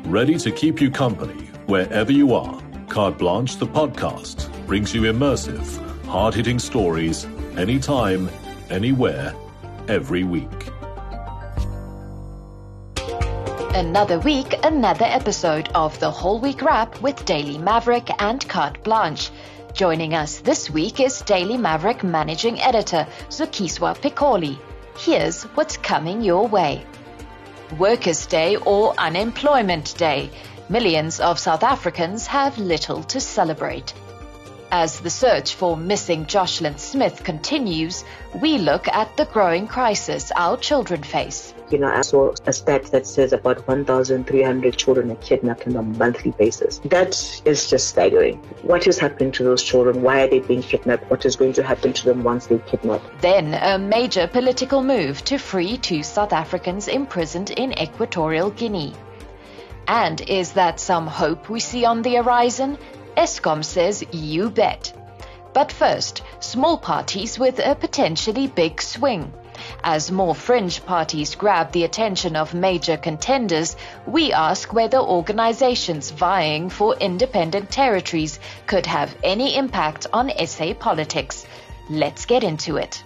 ready to keep you company wherever you are. Carte Blanche, the podcast, brings you immersive, hard-hitting stories anytime, anywhere, every week. Another week, another episode of the Whole Week Wrap with Daily Maverick and Carte Blanche. Joining us this week is Daily Maverick Managing Editor Zukiswa Pikoli. Here's what's coming your way. Workers' Day or Unemployment Day. Millions of South Africans have little to celebrate. As the search for missing Jocelyn Smith continues, we look at the growing crisis our children face. I saw a stat that says about 1,300 children are kidnapped on a monthly basis. That is just staggering. What is happening to those children? Why are they being kidnapped? What is going to happen to them once they're kidnapped? Then a major political move to free 2 South Africans imprisoned in Equatorial Guinea. And is that some hope we see on the horizon? Eskom says you bet. But first, small parties with a potentially big swing. As more fringe parties grab the attention of major contenders, we ask whether organizations vying for independent territories could have any impact on SA politics. Let's get into it.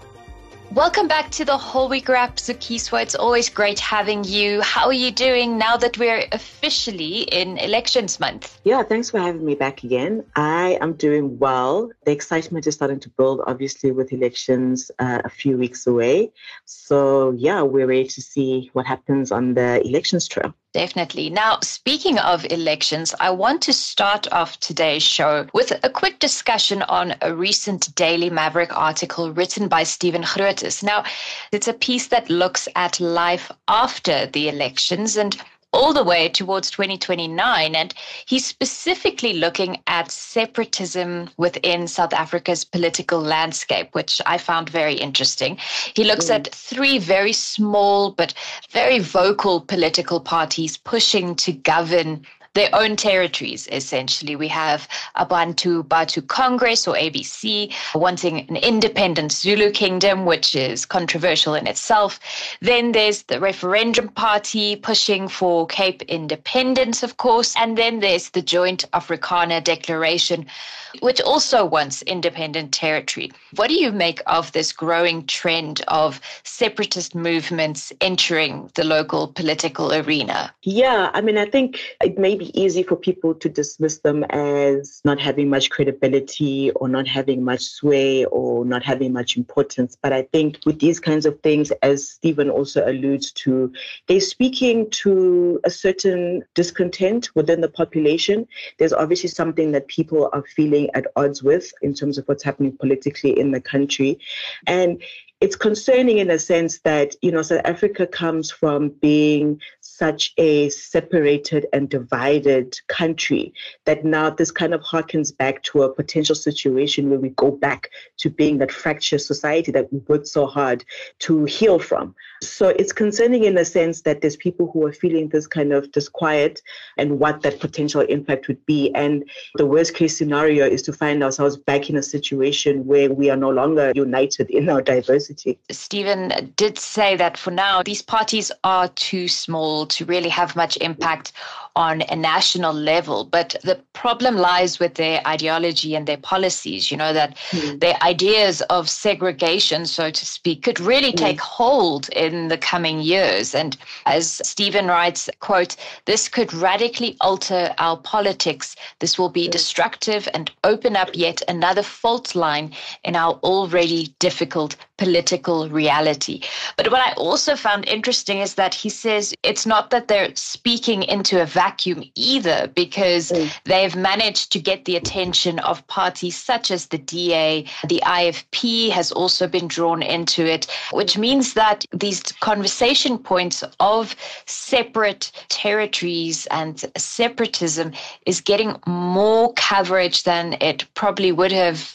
Welcome back to the Whole Week Wrap, Zukiswa. It's always great having you. How are you doing now that we're officially in elections month? Yeah, thanks for having me back again. I am doing well. The excitement is starting to build, obviously, with elections a few weeks away. So, yeah, we're ready to see what happens on the elections trail. Definitely. Now, speaking of elections, I want to start off today's show with a quick discussion on a recent Daily Maverick article written by Stephen Grootes. Now, it's a piece that looks at life after the elections and all the way towards 2029. And he's specifically looking at separatism within South Africa's political landscape, which I found very interesting. He looks at 3 very small but very vocal political parties pushing to govern their own territories, essentially. We have Abantu Batu Congress, or ABC, wanting an independent Zulu kingdom, which is controversial in itself. Then there's the Referendum Party pushing for Cape independence, of course. And then there's the Joint Afrikaner Declaration, which also wants independent territory. What do you make of this growing trend of separatist movements entering the local political arena? Yeah, I think it may be easy for people to dismiss them as not having much credibility or not having much sway or not having much importance. But I think with these kinds of things, as Stephen also alludes to, they're speaking to a certain discontent within the population. There's obviously something that people are feeling at odds with in terms of what's happening politically in the country. And it's concerning in a sense that, South Africa comes from being such a separated and divided country that now this kind of harkens back to a potential situation where we go back to being that fractured society that we worked so hard to heal from. So it's concerning in a sense that there's people who are feeling this kind of disquiet and what that potential impact would be. And the worst case scenario is to find ourselves back in a situation where we are no longer united in our diversity. Stephen did say that for now, these parties are too small to really have much impact on a national level. But the problem lies with their ideology and their policies, that their ideas of segregation, so to speak, could really take hold in the coming years. And as Stephen writes, quote, "This could radically alter our politics. This will be destructive and open up yet another fault line in our already difficult political reality." But what I also found interesting is that he says it's not that they're speaking into a vacuum either, because they've managed to get the attention of parties such as the DA. The IFP has also been drawn into it, which means that these conversation points of separate territories and separatism is getting more coverage than it probably would have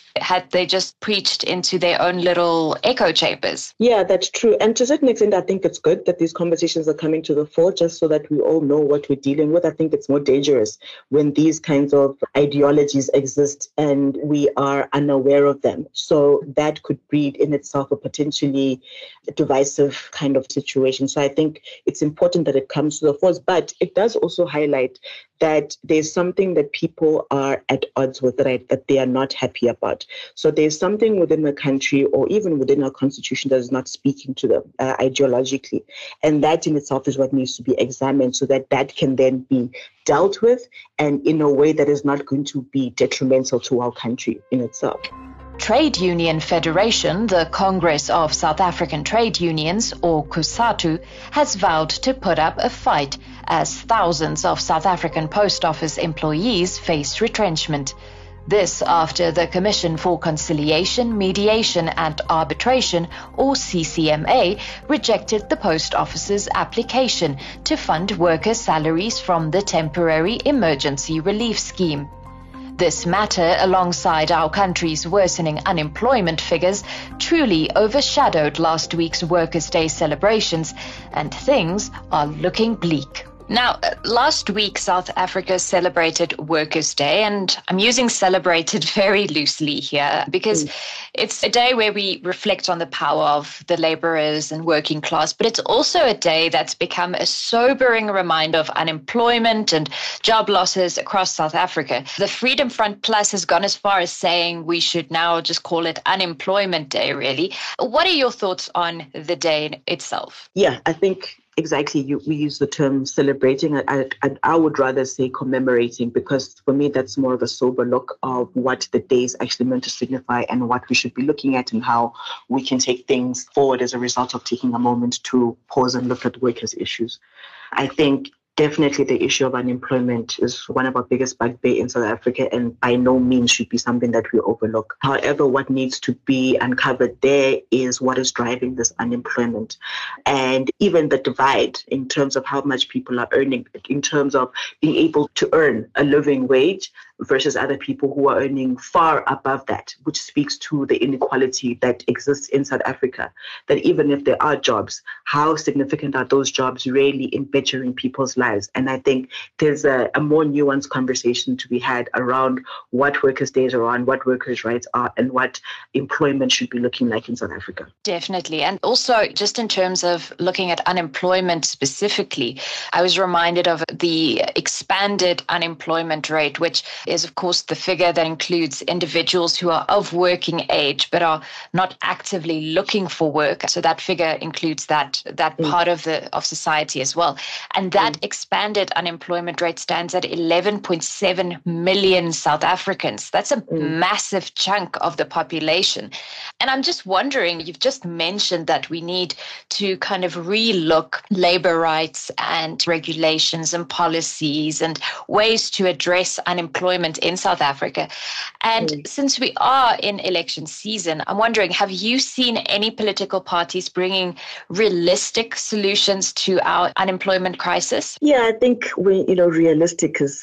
had they just preached into their own little echo chambers. Yeah, that's true. And to a certain extent, I think it's good that these conversations are coming to the fore just so that we all know what we're dealing with. I think it's more dangerous when these kinds of ideologies exist and we are unaware of them. So that could breed in itself a potentially divisive kind of situation. So I think it's important that it comes to the fore, but it does also highlight that there's something that people are at odds with, right, that they are not happy about. So there's something within the country or even within our constitution that is not speaking to them ideologically. And that in itself is what needs to be examined so that that can then be dealt with and in a way that is not going to be detrimental to our country in itself. Trade Union Federation, the Congress of South African Trade Unions, or COSATU, has vowed to put up a fight as thousands of South African Post Office employees face retrenchment. This after the Commission for Conciliation, Mediation and Arbitration, or CCMA, rejected the Post Office's application to fund workers' salaries from the Temporary Emergency Relief Scheme. This matter, alongside our country's worsening unemployment figures, truly overshadowed last week's Workers' Day celebrations, and things are looking bleak. Now, last week, South Africa celebrated Workers' Day, and I'm using celebrated very loosely here because it's a day where we reflect on the power of the laborers and working class, but it's also a day that's become a sobering reminder of unemployment and job losses across South Africa. The Freedom Front Plus has gone as far as saying we should now just call it Unemployment Day, really. What are your thoughts on the day itself? Yeah, I think exactly. We use the term celebrating. I would rather say commemorating, because for me, that's more of a sober look of what the day is actually meant to signify and what we should be looking at and how we can take things forward as a result of taking a moment to pause and look at workers' issues. I think definitely the issue of unemployment is one of our biggest bugbear in South Africa and by no means should be something that we overlook. However, what needs to be uncovered there is what is driving this unemployment and even the divide in terms of how much people are earning, in terms of being able to earn a living wage versus other people who are earning far above that, which speaks to the inequality that exists in South Africa, that even if there are jobs, how significant are those jobs really in bettering people's lives? And I think there's a more nuanced conversation to be had around what workers' days are on, what workers' rights are, and what employment should be looking like in South Africa. Definitely. And also, just in terms of looking at unemployment specifically, I was reminded of the expanded unemployment rate, which is, of course, the figure that includes individuals who are of working age but are not actively looking for work. So that figure includes that part of society as well. And that expanded unemployment rate stands at 11.7 million South Africans. That's a massive chunk of the population. And I'm just wondering, you've just mentioned that we need to kind of relook labor rights and regulations and policies and ways to address unemployment in South Africa. And since we are in election season, I'm wondering, have you seen any political parties bringing realistic solutions to our unemployment crisis? Yeah, I think realistic is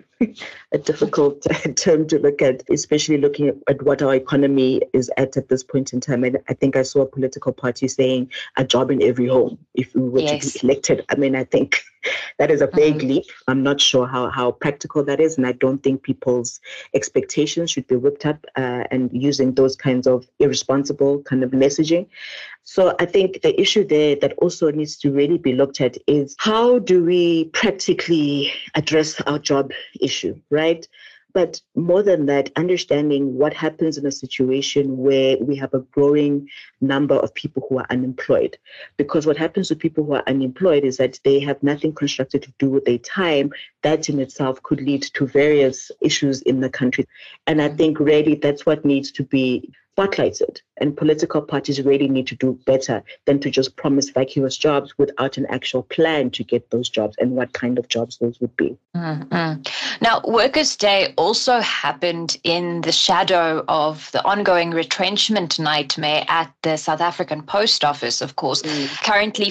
a difficult term to look at, especially looking at what our economy is at this point in time. And I think I saw a political party saying a job in every home if we were to be elected. I mean, I think that is a big leap. I'm not sure how practical that is. And I don't think people's expectations should be whipped up and using those kinds of irresponsible kind of messaging. So I think the issue there that also needs to really be looked at is how do we practically address our job issue, right? But more than that, understanding what happens in a situation where we have a growing number of people who are unemployed. Because what happens to people who are unemployed is that they have nothing constructive to do with their time. That in itself could lead to various issues in the country. And I think really that's what needs to be spotlighted And political parties really need to do better than to just promise vacuous jobs without an actual plan to get those jobs and what kind of jobs those would be. Mm-hmm. Now, Workers' Day also happened in the shadow of the ongoing retrenchment nightmare at the South African Post Office, of course. Currently,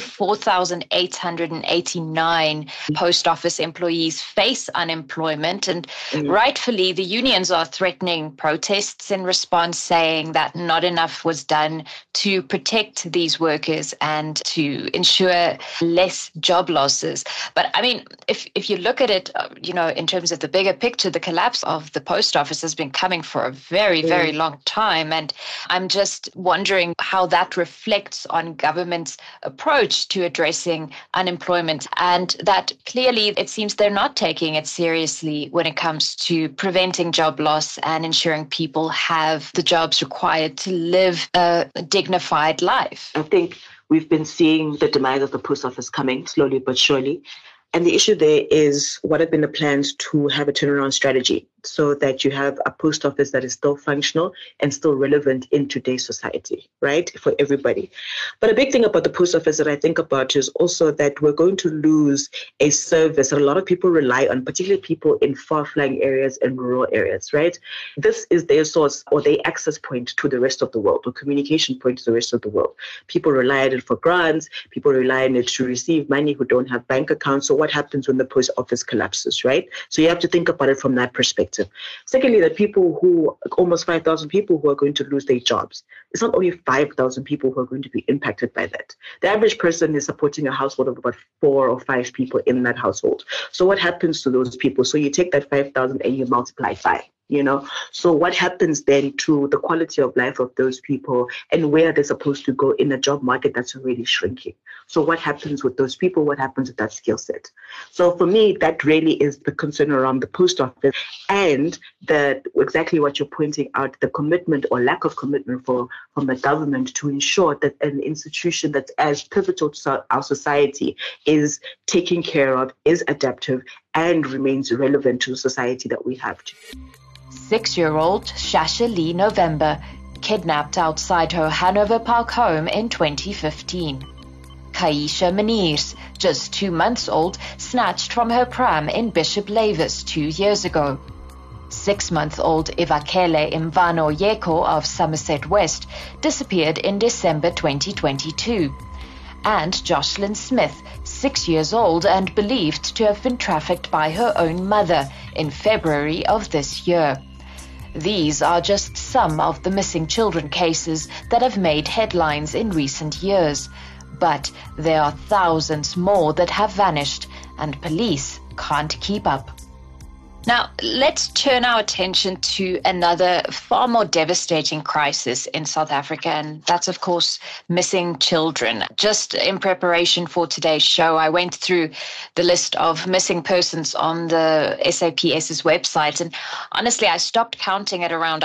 4,889 post office employees face unemployment, and rightfully, the unions are threatening protests in response, saying that not enough was done to protect these workers and to ensure less job losses. But I mean, if you look at it, in terms of the bigger picture, the collapse of the post office has been coming for a very, very long time. And I'm just wondering how that reflects on government's approach to addressing unemployment, and that clearly it seems they're not taking it seriously when it comes to preventing job loss and ensuring people have the jobs required to live a dignified life. I think we've been seeing the demise of the post office coming slowly but surely. And the issue there is, what have been the plans to have a turnaround strategy so that you have a post office that is still functional and still relevant in today's society, right, for everybody. But a big thing about the post office that I think about is also that we're going to lose a service that a lot of people rely on, particularly people in far-flung areas and rural areas, right? This is their source or their access point to the rest of the world, or communication point to the rest of the world. People rely on it for grants. People rely on it to receive money who don't have bank accounts. So what happens when the post office collapses, right? So you have to think about it from that perspective. Secondly, the people almost 5,000 people who are going to lose their jobs. It's not only 5,000 people who are going to be impacted by that. The average person is supporting a household of about 4 or 5 people in that household. So what happens to those people? So you take that 5,000 and you multiply 5. So what happens then to the quality of life of those people, and where they're supposed to go in a job market that's really shrinking? So what happens with those people? What happens with that skill set? So for me, that really is the concern around the post office, and exactly what you're pointing out, the commitment or lack of commitment from the government to ensure that an institution that's as pivotal to our society is taken care of, is adaptive, and remains relevant to the society that we have. 6-year-old Shasha Lee November, kidnapped outside her Hanover Park home in 2015. Kaisha Maniers, just 2 months old, snatched from her pram in Bishop Lavis 2 years ago. 6-month-old Ivakele Imvano Yeko of Somerset West disappeared in December 2022. And Jocelyn Smith, 6 years old and believed to have been trafficked by her own mother in February of this year. These are just some of the missing children cases that have made headlines in recent years. But there are thousands more that have vanished, and police can't keep up. Now, let's turn our attention to another far more devastating crisis in South Africa, and that's, of course, missing children. Just in preparation for today's show, I went through the list of missing persons on the SAPS's website, and honestly, I stopped counting at around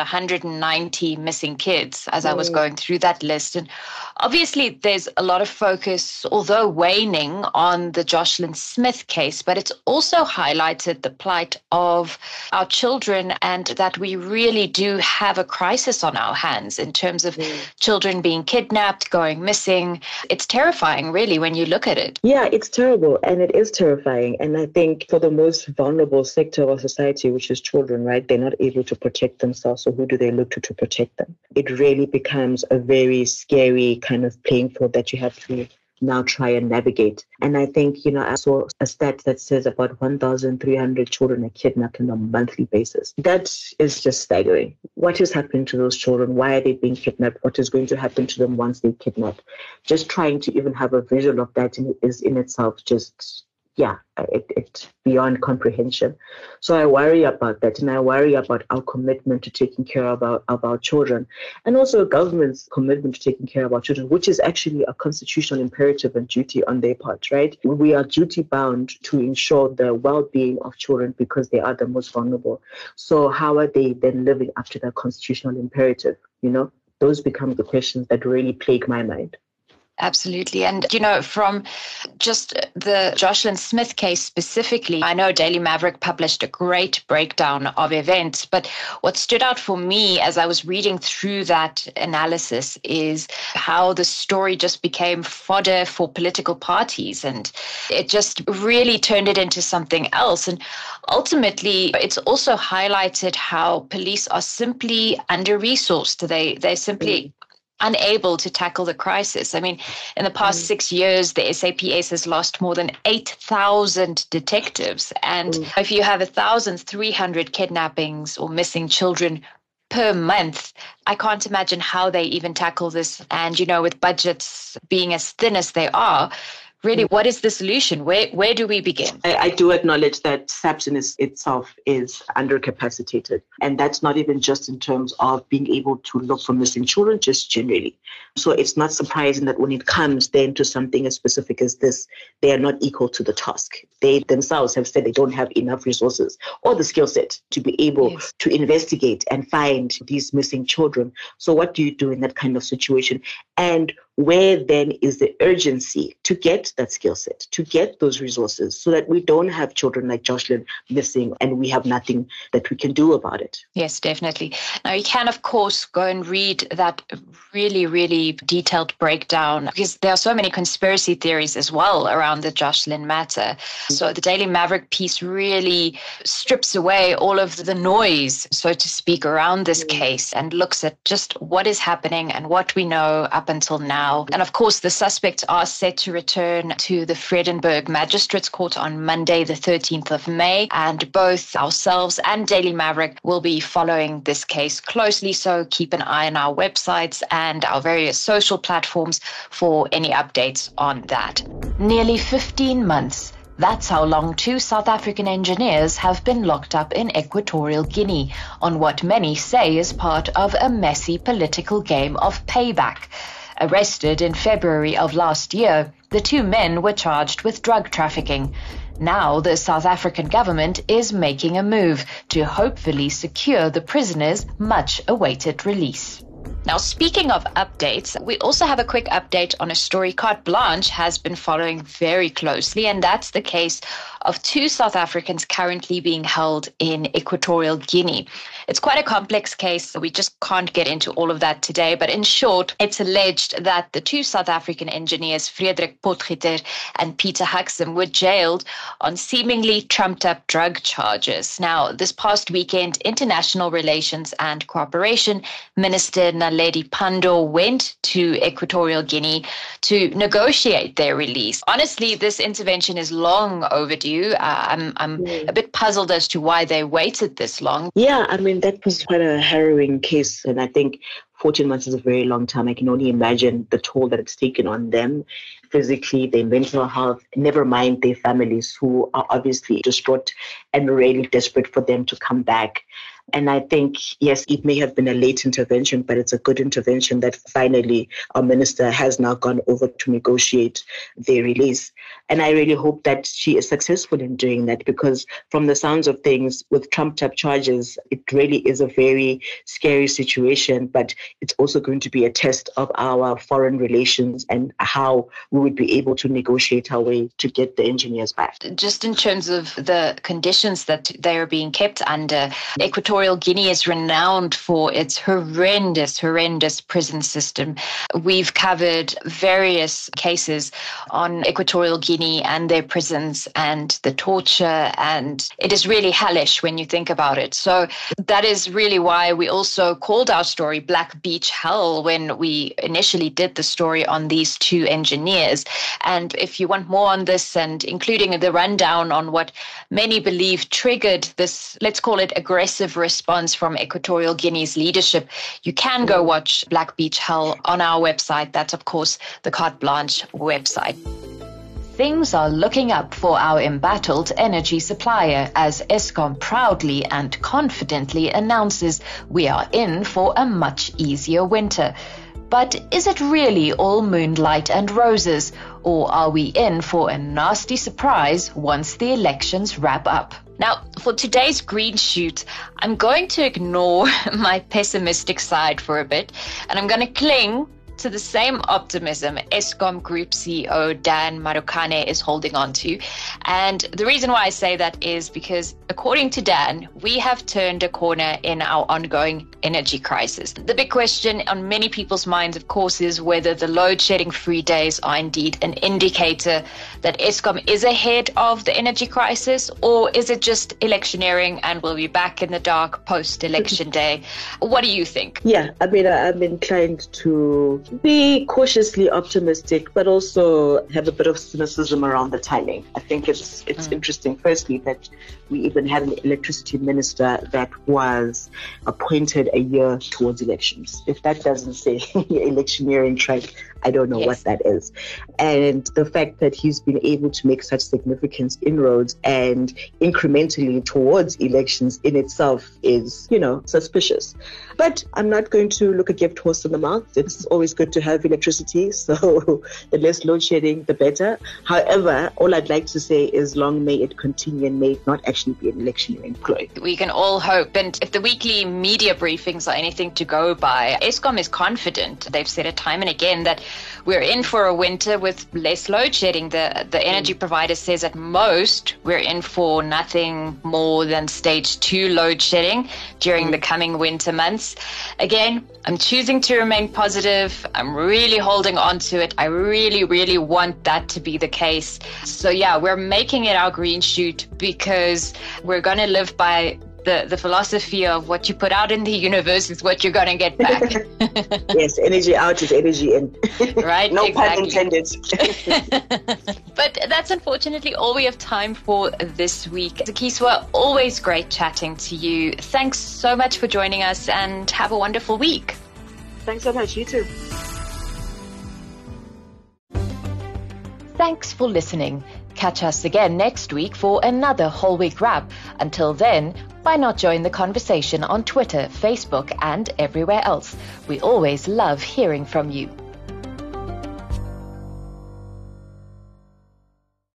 190 missing kids as I was going through that list. And obviously, there's a lot of focus, although waning, on the Jocelyn Smith case, but it's also highlighted the plight of our children, and that we really do have a crisis on our hands in terms of children being kidnapped, going missing. It's terrifying, really, when you look at it. Yeah, it's terrible, and it is terrifying. And I think for the most vulnerable sector of our society, which is children, right, they're not able to protect themselves. So who do they look to protect them? It really becomes a very scary kind of playing field that you have to now try and navigate. And I think, I saw a stat that says about 1,300 children are kidnapped on a monthly basis. That is just staggering. What is happening to those children? Why are they being kidnapped? What is going to happen to them once they're kidnapped? Just trying to even have a visual of that is in itself just, it's beyond comprehension. So I worry about that, and I worry about our commitment to taking care of our children, and also government's commitment to taking care of our children, which is actually a constitutional imperative and duty on their part, right? We are duty bound to ensure the well-being of children because they are the most vulnerable. So how are they then living up to that constitutional imperative? Those become the questions that really plague my mind. Absolutely. And, from just the Jocelyn Smith case specifically, I know Daily Maverick published a great breakdown of events, but what stood out for me as I was reading through that analysis is how the story just became fodder for political parties, and it just really turned it into something else. And ultimately, it's also highlighted how police are simply under-resourced. They're simply unable to tackle the crisis. I mean, in the past 6 years, the SAPS has lost more than 8,000 detectives. And if you have 1,300 kidnappings or missing children per month, I can't imagine how they even tackle this. And, with budgets being as thin as they are, really, what is the solution? Where do we begin? I do acknowledge that SAPS in itself is undercapacitated. And that's not even just in terms of being able to look for missing children, just generally. So it's not surprising that when it comes then to something as specific as this, they are not equal to the task. They themselves have said they don't have enough resources or the skill set to be able to investigate and find these missing children. So what do you do in that kind of situation? And where then is the urgency to get that skill set, to get those resources so that we don't have children like Jocelyn missing and we have nothing that we can do about it? Yes, definitely. Now, you can, of course, go and read that really, really detailed breakdown because there are so many conspiracy theories as well around the Jocelyn matter. So the Daily Maverick piece really strips away all of the noise, so to speak, around this case and looks at just what is happening and what we know up until now. And of course, the suspects are set to return to the Vredenburg Magistrates Court on Monday, the 13th of May. And both ourselves and Daily Maverick will be following this case closely. So keep an eye on our websites and our various social platforms for any updates on that. Nearly 15 months. That's how long 2 South African engineers have been locked up in Equatorial Guinea on what many say is part of a messy political game of payback. Arrested in February of last year, the 2 men were charged with drug trafficking. Now the South African government is making a move to hopefully secure the prisoners' much-awaited release. Now, speaking of updates, we also have a quick update on a story Carte Blanche has been following very closely, and that's the case of 2 South Africans currently being held in Equatorial Guinea. It's quite a complex case, so we just can't get into all of that today. But in short, it's alleged that the 2 South African engineers, Frederik Potgieter and Peter Huxham, were jailed on seemingly trumped-up drug charges. Now, this past weekend, International Relations and Cooperation Minister Naledi Pandor went to Equatorial Guinea to negotiate their release. Honestly, this intervention is long overdue. I'm a bit puzzled as to why they waited this long. Yeah, I mean, that was quite a harrowing case. And I think 14 months is a very long time. I can only imagine the toll that it's taken on them physically, their mental health, never mind their families who are obviously distraught and really desperate for them to come back. And I think, yes, it may have been a late intervention, but it's a good intervention that finally our minister has now gone over to negotiate their release. And I really hope that she is successful in doing that, because from the sounds of things, with trumped-up charges, it really is a very scary situation, but it's also going to be a test of our foreign relations and how we would be able to negotiate our way to get the engineers back. Just in terms of the conditions that they are being kept under, Equatorial Guinea is renowned for its horrendous prison system. We've covered various cases on Equatorial Guinea and their prisons and the torture, and it is really hellish when you think about it. So that is really why we also called our story Black Beach Hell when we initially did the story on these 2 engineers. And if you want more on this, and including the rundown on what many believe triggered this, let's call it aggressive response from Equatorial Guinea's leadership, you can go watch Black Beach Hell on our website. That's, of course, the Carte Blanche website. Things are looking up for our embattled energy supplier as Eskom proudly and confidently announces we are in for a much easier winter. But is it really all moonlight and roses, or are we in for a nasty surprise once the elections wrap up? Now, for today's green shoot, I'm going to ignore my pessimistic side for a bit, and I'm going to cling to the same optimism Eskom Group CEO Dan Marukane is holding on to. And the reason why I say that is because, according to Dan, we have turned a corner in our ongoing energy crisis. The big question on many people's minds, of course, is whether the load shedding free days are indeed an indicator that Eskom is ahead of the energy crisis, or is it just electioneering and we'll be back in the dark post-election day? What do you think? Yeah, I mean, I'm inclined to be cautiously optimistic, but also have a bit of cynicism around the timing. I think it's interesting, firstly, that we even had an electricity minister that was appointed a year towards elections. If that doesn't say electioneering track, I don't know what that is. And the fact that he's been able to make such significant inroads and incrementally towards elections in itself is, suspicious. But I'm not going to look a gift horse in the mouth. It's always good to have electricity, so the less load shedding, the better. However, all I'd like to say is long may it continue and may it not actually be an electioneering ploy. We can all hope. And if the weekly media briefings are anything to go by, Eskom is confident. They've said it time and again that we're in for a winter with less load shedding. The energy provider says at most we're in for nothing more than stage 2 load shedding during the coming winter months. Again, I'm choosing to remain positive. I'm really holding on to it. I really, really want that to be the case. So yeah, we're making it our green shoot because we're going to live by the philosophy of what you put out in the universe is what you're going to get back. Yes, energy out is energy in. Right? No pun intended. But that's unfortunately all we have time for this week. Zakiswa, always great chatting to you. Thanks so much for joining us and have a wonderful week. Thanks so much. You too. Thanks for listening. Catch us again next week for another whole week wrap. Until then, why not join the conversation on Twitter, Facebook, and everywhere else? We always love hearing from you.